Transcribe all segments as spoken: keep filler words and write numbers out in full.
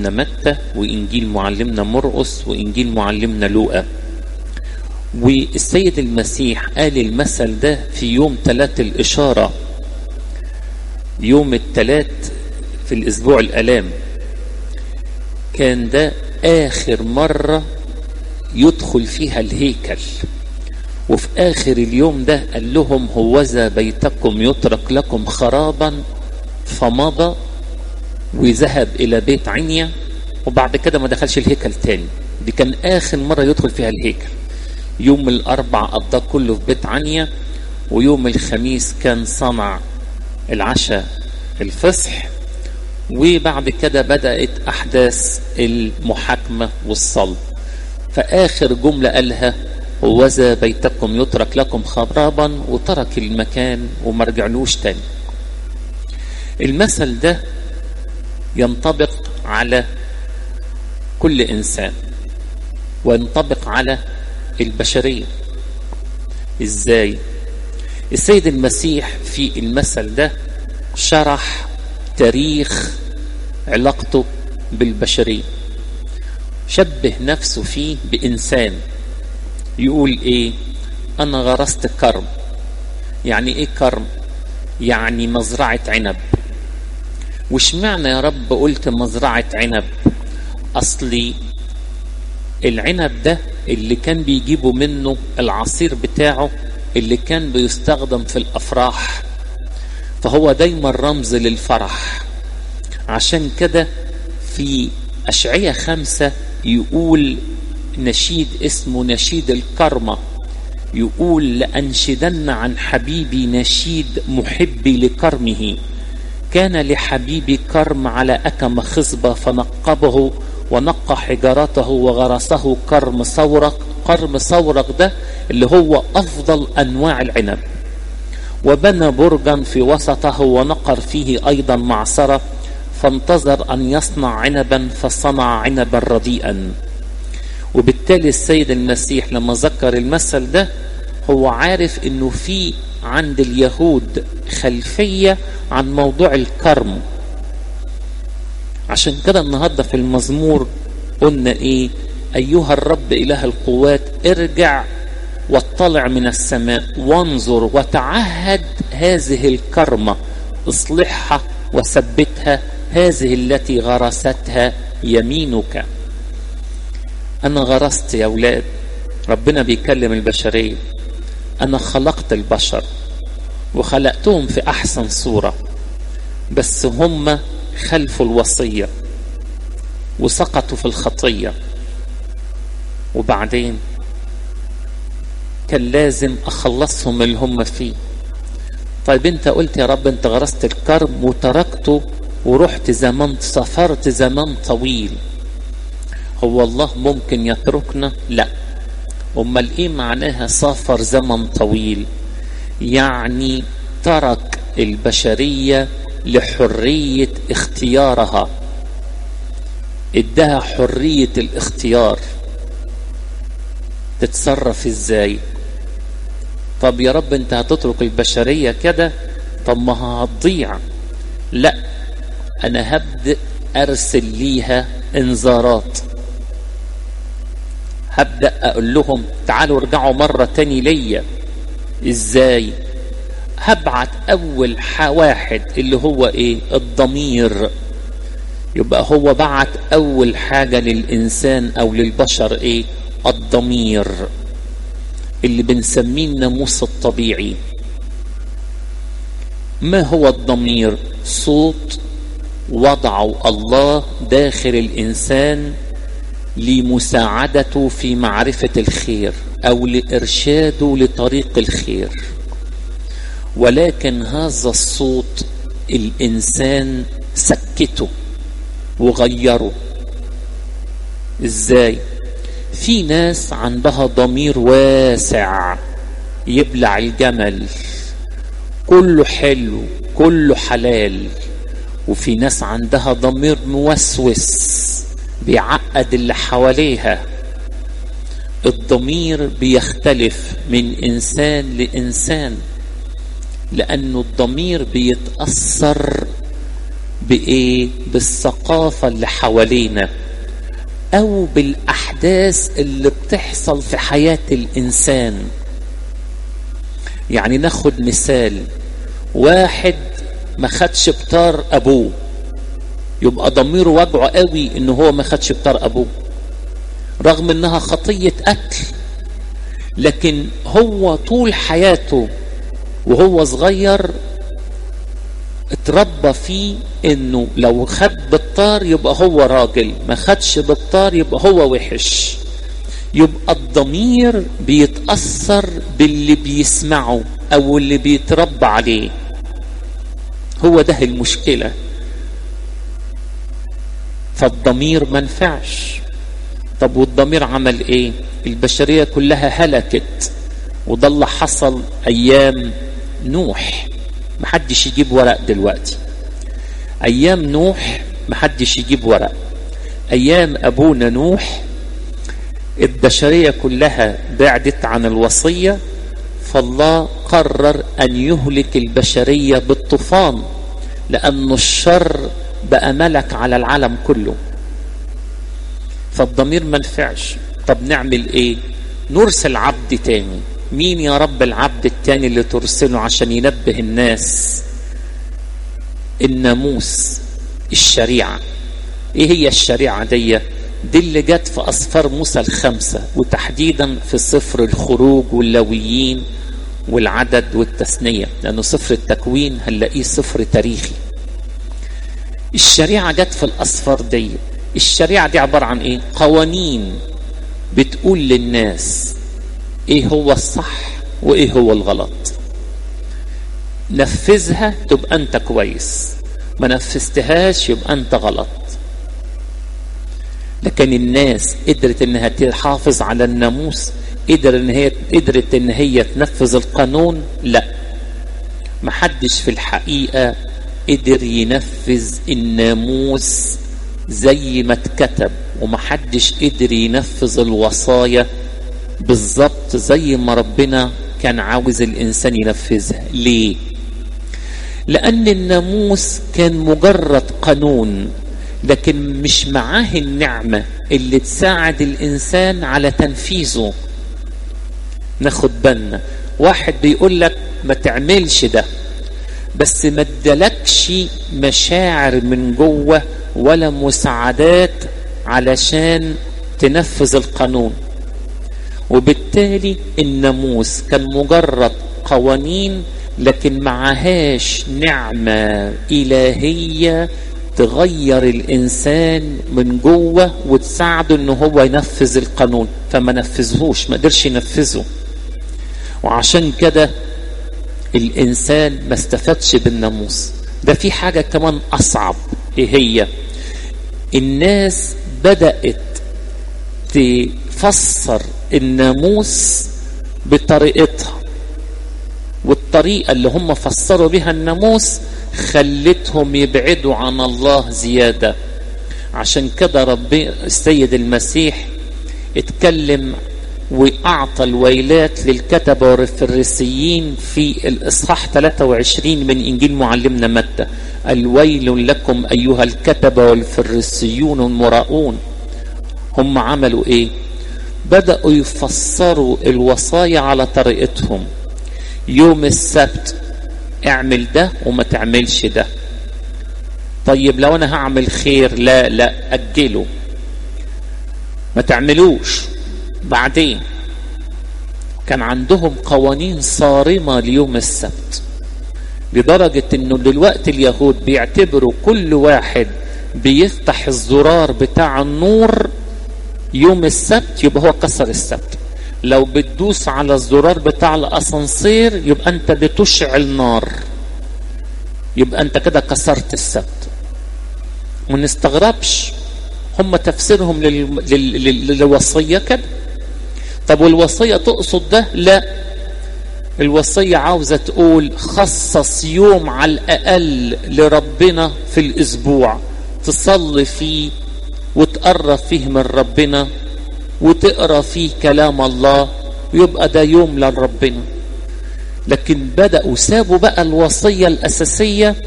متى، وإنجيل معلمنا مرقس، وإنجيل معلمنا لوقا. والسيد المسيح قال المثل ده في يوم تلات الإشارة، يوم التلات في الأسبوع الآلام. كان ده آخر مرة يدخل فيها الهيكل، وفي آخر اليوم ده قال لهم هوذا بيتكم يترك لكم خرابا، فمضى وذهب إلى بيت عنيا، وبعد كده ما دخلش الهيكل تاني. دي كان آخر مرة يدخل فيها الهيكل. يوم الأربع قضى كله في بيت عنيا، ويوم الخميس كان صنع العشاء الفصح، وبعد كده بدأت أحداث المحاكمة والصلب. فآخر جملة قالها هوذا بيتكم يترك لكم خرابا، وترك المكان وما رجعلوش تاني. المثل ده ينطبق على كل إنسان، وينطبق على البشرية. إزاي؟ السيد المسيح في المثل ده شرح تاريخ علاقته بالبشرية، شبه نفسه فيه بإنسان. يقول إيه؟ أنا غرست كرم. يعني إيه كرم؟ يعني مزرعة عنب. وش معنى يا رب قلت مزرعة عنب؟ أصلي العنب ده اللي كان بيجيبوا منه العصير بتاعه اللي كان بيستخدم في الأفراح، فهو دايما رمز للفرح. عشان كده في أشعية خمسة يقول نشيد اسمه نشيد الكرمة، يقول لأنشدن عن حبيبي نشيد محبي لكرمه، كان لحبيبي كرم على أكم خصبة فنقبه ونقى حجارته وغرسه كرم صورق. كرم صورق ده اللي هو أفضل أنواع العنب. وبنى برجا في وسطه ونقر فيه أيضا معصرة، فانتظر أن يصنع عنبا فصنع عنبا رديئا. وبالتالي السيد المسيح لما ذكر المثل ده هو عارف انه في عند اليهود خلفية عن موضوع الكرم. عشان كده النهاردة في المزمور قلنا ايه؟ ايها الرب اله القوات ارجع واطلع من السماء وانظر وتعهد هذه الكرمة، اصلحها وثبتها، هذه التي غرستها يمينك. انا غرست يا اولاد، ربنا بيكلم البشرية. انا خلقت البشر وخلقتهم في احسن صورة، بس هم خلفوا الوصية وسقطوا في الخطية، وبعدين كان لازم اخلصهم من اللي هم فيه. طيب انت قلت يا رب انت غرست الكرم وتركته ورحت زمان، سافرت زمان طويل، هو الله ممكن يتركنا؟ لا. امال ايه معناها سافر زمن طويل؟ يعني ترك البشرية لحرية اختيارها، ادها حرية الاختيار تتصرف ازاي. طب يا رب انت هتترك البشرية كده، طب ما هتضيع. لا، انا هبدأ ارسل ليها انذارات، هبدأ اقول لهم تعالوا ارجعوا مرة تاني ليا. ازاي؟ هبعت اول واحد اللي هو ايه؟ الضمير. يبقى هو بعت اول حاجة للانسان او للبشر ايه؟ الضمير، اللي بنسميه الناموس الطبيعي. ما هو الضمير؟ صوت وضعه الله داخل الانسان لمساعدته في معرفة الخير او لارشاده لطريق الخير. ولكن هذا الصوت الانسان سكته وغيره. ازاي؟ في ناس عندها ضمير واسع يبلع الجمل، كله حلو كله حلال. وفي ناس عندها ضمير موسوس بيعقد اللي حواليها. الضمير بيختلف من انسان لانسان، لانه الضمير بيتأثر بايه؟ بالثقافة اللي حوالينا او بالاحداث اللي بتحصل في حياة الانسان. يعني ناخد مثال، واحد ما خدش بطار ابوه، يبقى ضميره وجعه قوي ان هو ما خدش بطار ابوه رغم انها خطية قتل، لكن هو طول حياته وهو صغير اتربى فيه انه لو خد بالطار يبقى هو راجل، ما خدش بالطار يبقى هو وحش. يبقى الضمير بيتأثر باللي بيسمعه او اللي بيتربى عليه. هو ده المشكلة. فالضمير منفعش. طب والضمير عمل ايه؟ البشرية كلها هلكت، وده اللي حصل ايام نوح. محدش يجيب ورق دلوقتي. ايام نوح محدش يجيب ورق. ايام ابونا نوح البشرية كلها بعدت عن الوصية، فالله قرر ان يهلك البشرية بالطوفان، لأن الشر بقى ملك على العالم كله. فالضمير منفعش. طب نعمل ايه؟ نرسل عبد تاني. مين يا رب العبد التاني اللي ترسله عشان ينبه الناس؟ الناموس، الشريعة. ايه هي الشريعة دي؟ دي اللي جت في أسفار موسى الخمسة، وتحديدا في سفر الخروج واللويين والعدد والتثنية، لأنه سفر التكوين هنلاقيه سفر تاريخي. الشريعة جت في الأسفار دي. الشريعة دي عبارة عن ايه؟ قوانين بتقول للناس ايه هو الصح وايه هو الغلط. نفذها تبقى انت كويس، ما نفذتهاش يبقى انت غلط. لكن الناس قدرت انها تحافظ على الناموس؟ قدر ان هي قدرت ان هي تنفذ القانون؟ لا، محدش في الحقيقة قدر ينفذ الناموس زي ما اتكتب، ومحدش قدر ينفذ الوصايا بالظبط زي ما ربنا كان عاوز الانسان ينفذها. ليه؟ لان الناموس كان مجرد قانون، لكن مش معاه النعمة اللي تساعد الانسان على تنفيذه. ناخد بالنا، واحد بيقول لك ما تعملش ده، بس ما ادالكش مشاعر من جوه ولا مساعدات علشان تنفذ القانون، وبالتالي الناموس كان مجرد قوانين لكن معهاش نعمة إلهية تغير الإنسان من جوه وتساعده إنه هو ينفذ القانون، فما نفذهوش، ما قدرش ينفذه. وعشان كده الإنسان ما استفادش بالناموس ده. في حاجة كمان أصعب، إيه هي؟ الناس بدأت تفسر الناموس بطريقتها، والطريقة اللي هم فسروا بها الناموس خلتهم يبعدوا عن الله زيادة. عشان كده ربي السيد المسيح اتكلم وأعطى الويلات للكتبة والفريسيين في الإصحاح ثلاثة وعشرين من إنجيل معلمنا متى. الويل لكم أيها الكتبة والفريسيون المراؤون. هم عملوا إيه؟ بدأوا يفسروا الوصايا على طريقتهم. يوم السبت اعمل ده وما تعملش ده. طيب لو أنا هعمل خير، لا لا أجله، ما تعملوش. بعدين كان عندهم قوانين صارمة ليوم السبت، لدرجة انه دلوقتي اليهود بيعتبروا كل واحد بيفتح الزرار بتاع النور يوم السبت يبقى هو كسر السبت. لو بتدوس على الزرار بتاع الاسانسير يبقى انت بتشعل نار، يبقى انت كده كسرت السبت. ونستغربش، هم تفسيرهم لل... لل... للوصية كده. طب والوصية تقصد ده؟ لا، الوصية عاوزة تقول خصص يوم على الأقل لربنا في الأسبوع تصلي فيه وتقرب فيه من ربنا وتقرأ فيه كلام الله، ويبقى ده يوم لربنا. لكن بدأوا سابوا بقى الوصية الأساسية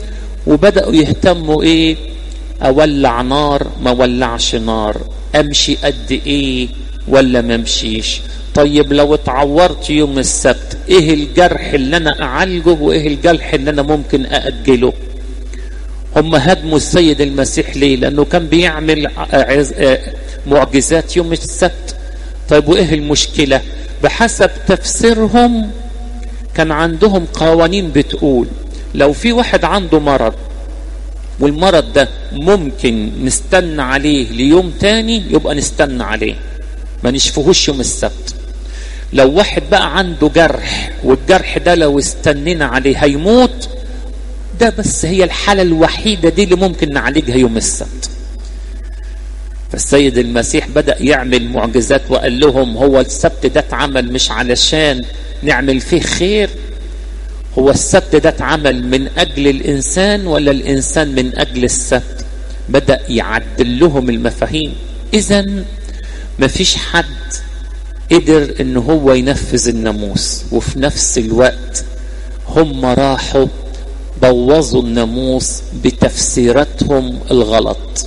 وبدأوا يهتموا ايه، اولع نار ما ولعش نار، امشي قد ايه ولا ما امشيش، طيب لو اتعورت يوم السبت ايه الجرح اللي انا اعالجه وايه الجرح اللي انا ممكن ااجله. هم هدموا السيد المسيح ليه؟ لانه كان بيعمل معجزات يوم السبت. طيب وايه المشكلة؟ بحسب تفسيرهم كان عندهم قوانين بتقول لو في واحد عنده مرض والمرض ده ممكن نستنى عليه ليوم تاني يبقى نستنى عليه، ما نشفهوش يوم السبت. لو واحد بقى عنده جرح والجرح ده لو استنينا عليه هيموت، ده بس هي الحالة الوحيدة دي اللي ممكن نعالجها يوم السبت. فالسيد المسيح بدأ يعمل معجزات وقال لهم هو السبت ده اتعمل مش علشان نعمل فيه خير، هو السبت ده اتعمل من أجل الإنسان ولا الإنسان من أجل السبت. بدأ يعدل لهم المفاهيم. إذن مفيش حد قدر إن هو ينفذ الناموس، وفي نفس الوقت هم راحوا بوظوا الناموس بتفسيراتهم الغلط،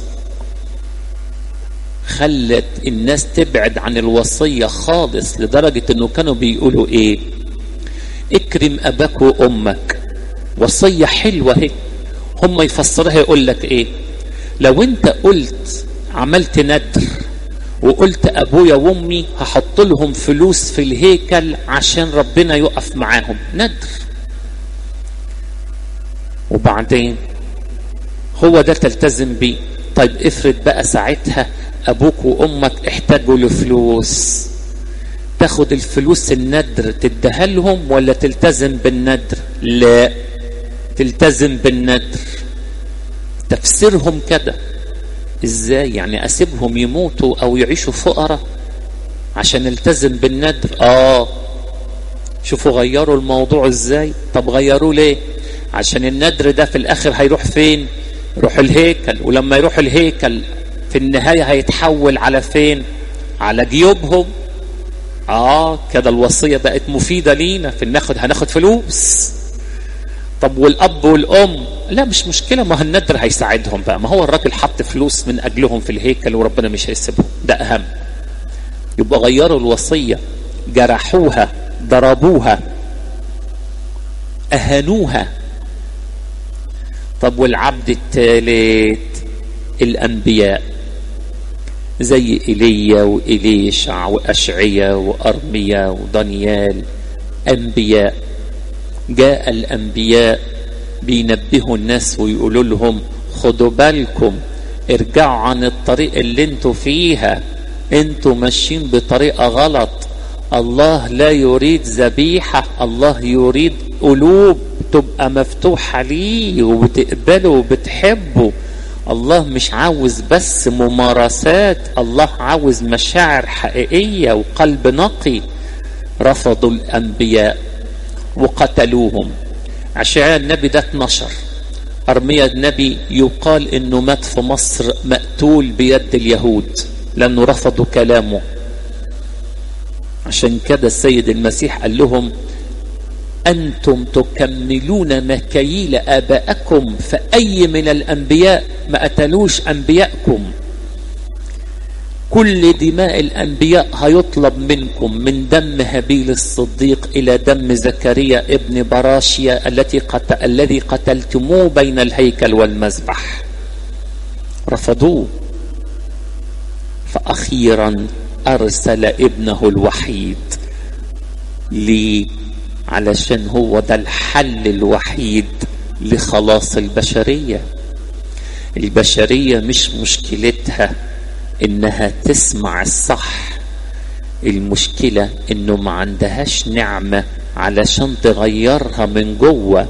خلت الناس تبعد عن الوصية خالص، لدرجة انه كانوا بيقولوا ايه، اكرم اباك وامك، وصية حلوة هي. هم يفسرها يقول لك ايه، لو انت قلت عملت ندر وقلت ابويا وامي هحط لهم فلوس في الهيكل عشان ربنا يقف معاهم، ندر، وبعدين هو ده تلتزم بيه. طيب افرض بقى ساعتها ابوك وامك احتاجوا لفلوس، تاخد الفلوس الندر تديها لهم ولا تلتزم بالندر؟ لا، تلتزم بالندر. تفسيرهم كده. ازاي يعني اسيبهم يموتوا او يعيشوا فقراء عشان التزم بالندر؟ اه شوفوا غيروا الموضوع ازاي. طب غيروا ليه؟ عشان الندر ده في الاخر هيروح فين؟ يروح الهيكل، ولما يروح الهيكل في النهاية هيتحول على فين؟ على جيوبهم. اه كده الوصية بقت مفيدة لينا في الناخد، هناخد فلوس. طب والاب والام؟ لا مش مشكلة، ما الندر هيساعدهم بقى، ما هو الراجل حط فلوس من اجلهم في الهيكل وربنا مش هيسيبهم، ده اهم. يبقى غيروا الوصية، جرحوها، ضربوها، اهانوها. طب والعبد الثالث؟ الانبياء زي ايليا وإليشع واشعيا وارميا ودانيال، انبياء. جاء الانبياء بينبهوا الناس ويقولوا لهم خدوا بالكم، ارجعوا عن الطريق اللي انتوا فيها، انتوا ماشيين بطريقة غلط. الله لا يريد ذبيحة، الله يريد قلوب تبقى مفتوحة ليه وبتقبله وبتحبه. الله مش عاوز بس ممارسات، الله عاوز مشاعر حقيقية وقلب نقي. رفضوا الأنبياء وقتلوهم. أشعياء النبي ده اتنشر، أرميا النبي يقال انه مات في مصر مقتول بيد اليهود لانه رفضوا كلامه. عشان كده السيد المسيح قال لهم أنتم تكملون مكاييل آبائكم، فأي من الأنبياء ما قتلوش أنبياءكم؟ كل دماء الأنبياء هيطلب منكم، من دم هابيل الصديق إلى دم زكريا ابن براشيا التي قتل الذي قتلتموه بين الهيكل والمذبح. رفضوه. فأخيرا أرسل ابنه الوحيد. ليه؟ علشان هو ده الحل الوحيد لخلاص البشرية. البشرية مش مشكلتها انها تسمع الصح، المشكلة انه ما عندهاش نعمة علشان تغيرها من جوه.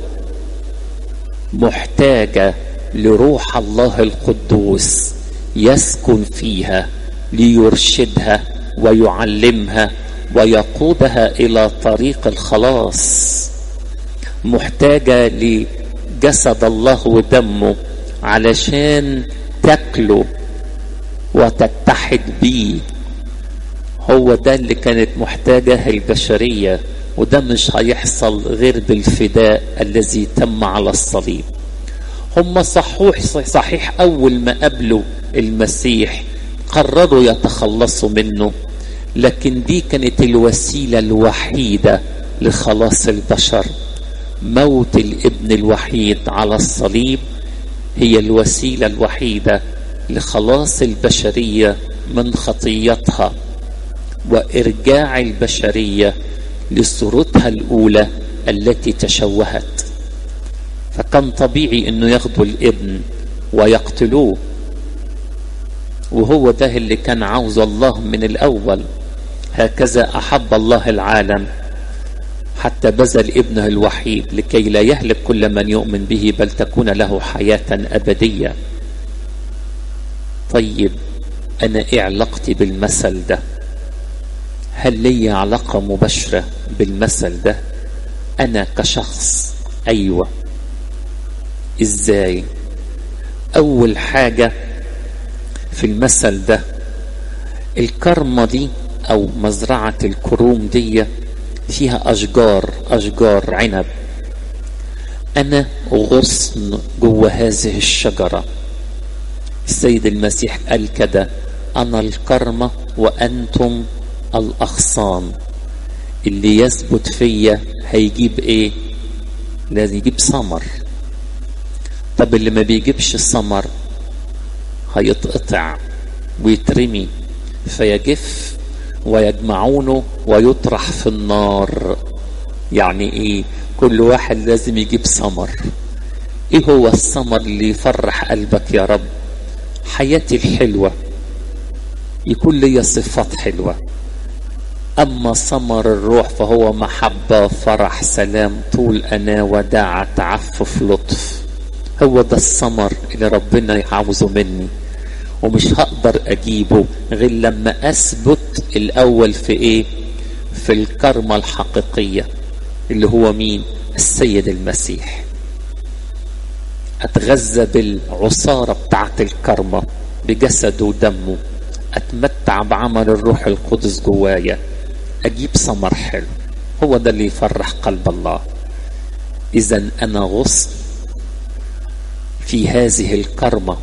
محتاجة لروح الله القدوس يسكن فيها ليرشدها ويعلمها ويقودها الى طريق الخلاص. محتاجة لجسد الله ودمه علشان تاكله وتتحد بيه. هو ده اللي كانت محتاجة البشرية، وده مش هيحصل غير بالفداء الذي تم على الصليب. هم صحوح صحيح أول ما قابلوا المسيح قرروا يتخلصوا منه، لكن دي كانت الوسيلة الوحيدة لخلاص البشر. موت الابن الوحيد على الصليب هي الوسيلة الوحيدة لخلاص البشرية من خطيتها وإرجاع البشرية لصورتها الأولى التي تشوهت. فكان طبيعي انه ياخدوا الابن ويقتلوه، وهو ده اللي كان عاوز الله من الأول. هكذا أحب الله العالم حتى بذل ابنه الوحيد لكي لا يهلك كل من يؤمن به بل تكون له حياة أبدية. طيب أنا إيه علاقتي بالمثل ده؟ هل لي علاقة مباشرة بالمثل ده أنا كشخص؟ أيوة. إزاي؟ أول حاجة في المثل ده، الكرمة دي أو مزرعة الكروم دي فيها أشجار أشجار عنب. أنا غصن جوه هذه الشجرة. السيد المسيح قال كده: أنا الكرمة وأنتم الأغصان. اللي يثبت فيا هيجيب إيه؟ لازم يجيب ثمر. طب اللي ما بيجيبش ثمر هيتقطع ويترمي فيجف ويجمعونه ويطرح في النار. يعني ايه؟ كل واحد لازم يجيب ثمر. ايه هو الثمر اللي يفرح قلبك يا رب؟ حياتي الحلوة، يكون لي صفات حلوة. اما ثمر الروح فهو محبة، فرح، سلام، طول أناة، وداعة، تعفف، لطف. هو ده الثمر اللي ربنا عاوزه مني، ومش هقدر اجيبه غير لما اثبت الاول في ايه؟ في الكرمة الحقيقية اللي هو مين؟ السيد المسيح. اتغذى بالعصارة بتاعت الكرمة بجسده ودمه، اتمتع بعمل الروح القدس جوايا، اجيب ثمر حلو. هو ده اللي يفرح قلب الله. اذا انا غصن في هذه الكرمة.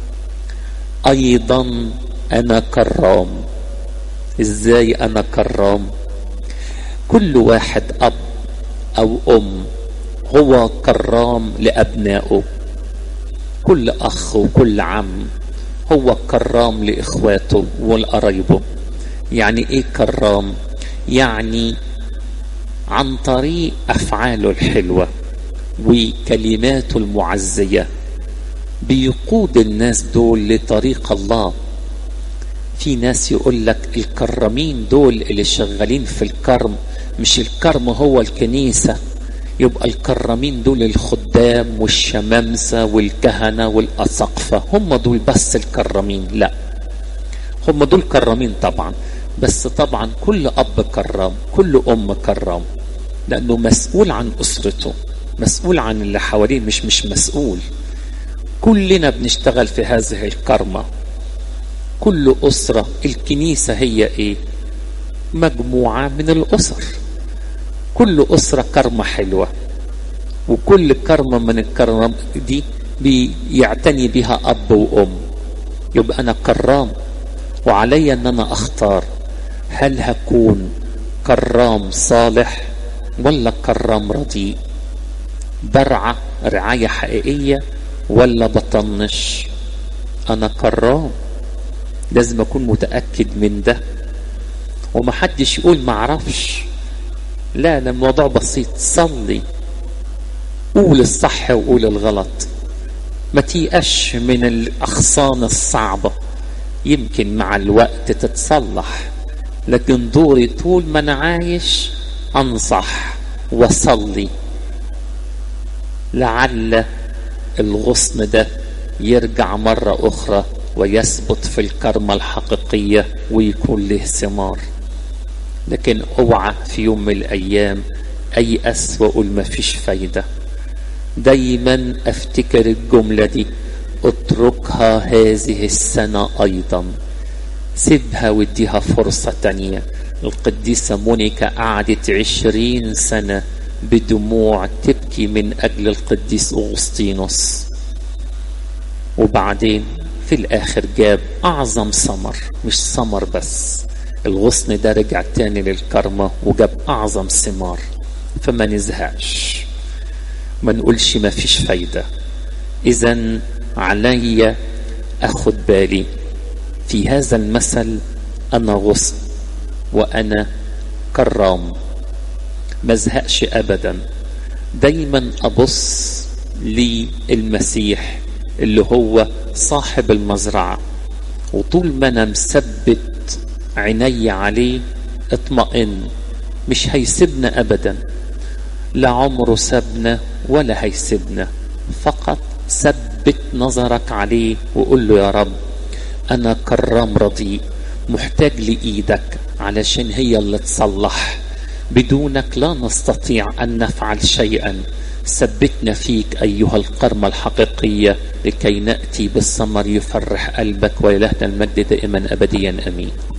ايضا انا كرام. ازاي انا كرام؟ كل واحد اب او ام هو كرام لابنائه. كل اخ وكل عم هو كرام لاخواته والقرايبه. يعني ايه كرام؟ يعني عن طريق افعاله الحلوة وكلماته المعزية بيقود الناس دول لطريق الله. في ناس يقول لك الكرمين دول اللي شغالين في الكرم، مش الكرم هو الكنيسة، يبقى الكرمين دول الخدام والشمامسة والكهنة والأساقفة، هم دول بس الكرمين. لا، هم دول كرمين طبعا، بس طبعا كل أب كرام، كل أم كرام، لأنه مسؤول عن أسرته، مسؤول عن اللي حواليه، مش مش مسؤول. كلنا بنشتغل في هذه الكرمة. كل أسرة، الكنيسة هي إيه؟ مجموعة من الأسر. كل أسرة كرمة حلوة، وكل كرمة من الكرم دي بيعتني بها أب وأم. يبقى أنا كرام، وعلي أن أنا أختار هل هكون كرام صالح ولا كرام رديء؟ برعى رعاية حقيقية ولا بطنش؟ أنا كرام، لازم أكون متأكد من ده، ومحدش يقول معرفش. لا، ده الموضوع بسيط. صلي، قول الصح وقول الغلط، ما تيأش من الأغصان الصعبة، يمكن مع الوقت تتصلح. لكن دوري طول ما أنا عايش أنصح وصلي، لعل الغصن ده يرجع مرة أخرى ويثبت في الكرمة الحقيقية ويكون له ثمار. لكن اوعى في يوم من الأيام أيأس وأقول ما فيش فايدة. دايما أفتكر الجملة دي: اتركها هذه السنة أيضا، سيبها واديها فرصة تانية. القديسة مونيكا قعدت عشرين سنة بدموع تبكي من أجل القديس أغسطينوس. وبعدين في الاخر جاب اعظم ثمر، مش ثمر بس، الغصن ده رجع تاني للكرمة وجاب اعظم ثمار. فما نزهقش، ما نقولش ما فيش فايدة. اذن علي اخد بالي في هذا المثل، انا غصن وانا كرام، ما ازهقش ابدا، دايما ابص للمسيح اللي هو صاحب المزرعة، وطول ما انا مثبت عيني عليه اطمئن، مش هيسيبنا ابدا، لا عمره سابنا ولا هيسيبنا. فقط ثبت نظرك عليه وقول له يا رب انا كرام رديء محتاج لإيدك علشان هي اللي تصلح، بدونك لا نستطيع أن نفعل شيئا. ثبتنا فيك أيها الكرمة الحقيقية لكي نأتي بالثمر يفرح قلبك، ولله المجد دائما أبديا أمين.